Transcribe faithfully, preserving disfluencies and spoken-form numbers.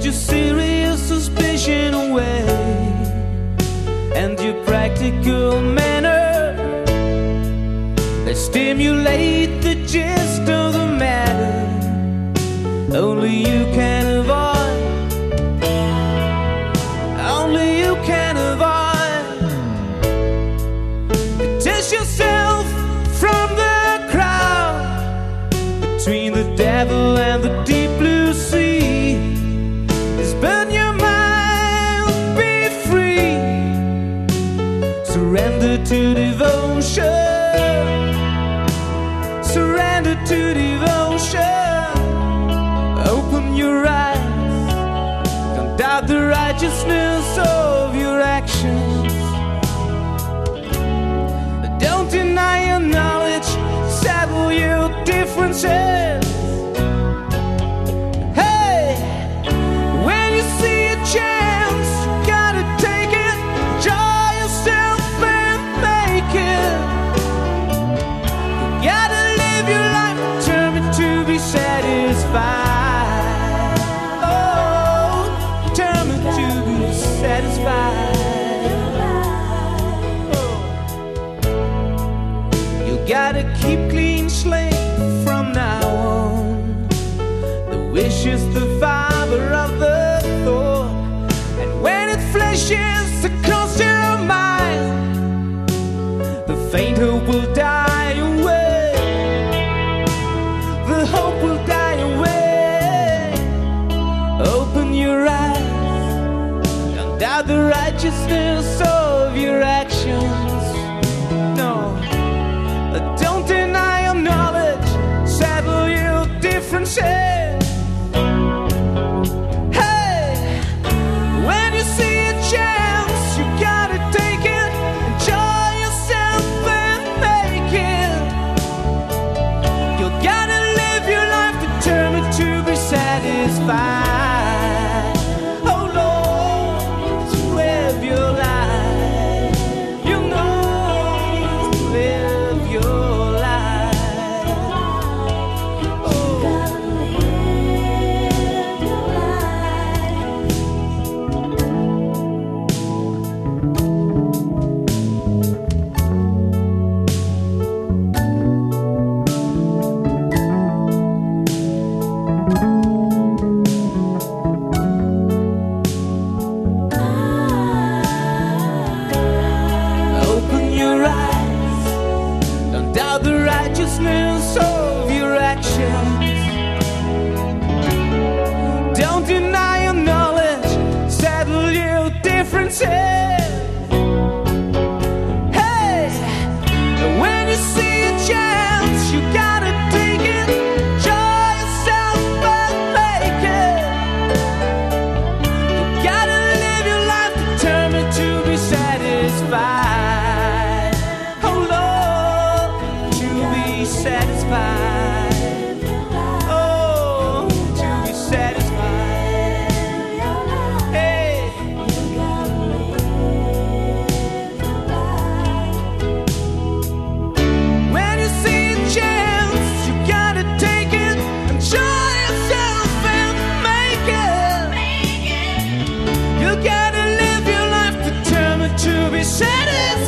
your serious suspicion away, and your practical manner, they stimulate the gist of the matter. Only you can avoid, only you can avoid. Detach yourself from the crowd, between the devil and the deep blue sea. Just burn your mind, be free. Surrender to devotion, surrender to devotion. Open your eyes, don't doubt the righteousness of your actions. Don't deny your knowledge, settle your differences. Hey, when you see a chance, you gotta take it. Enjoy yourself and make it. You gotta live your life determined to be satisfied. You gotta keep clean slate from now on. The wish is the fiber of the thought, and when it flashes across your mind, the faint hope will die away. The hope will die away. Open your eyes, don't doubt the righteousness of your actions. No, don't deny your knowledge, settle your differences. Hey, when you see a chance, you gotta take it. Enjoy yourself and make it. You gotta live your life determined to be satisfied. The righteousness of your actions. Don't deny your knowledge, settle your differences. Hey, when you see a chance, you gotta take it. Enjoy yourself and make it. You gotta live your life determined to be satisfied. Satisfied, oh, to be satisfied. Hey, when you see a chance, you gotta take it. Enjoy yourself and make it. You gotta live your life determined to be satisfied.